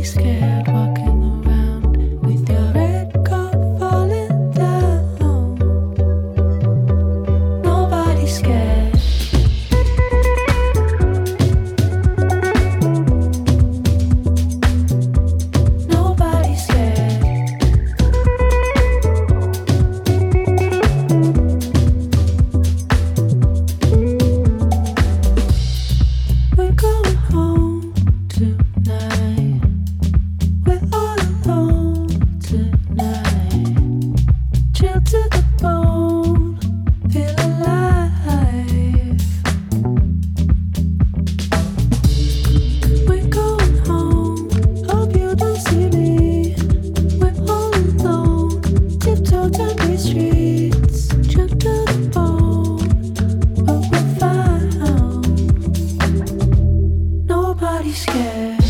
scared walking around with your red coat falling down. Nobody's scared. Nobody's scared. We're going home tonight. We're all alone tonight. Chill to the bone, feel alive. We're going home, hope you don't see me. We're all alone, tiptoe down these streets. Chill to the bone, but we're fine. Nobody's scared.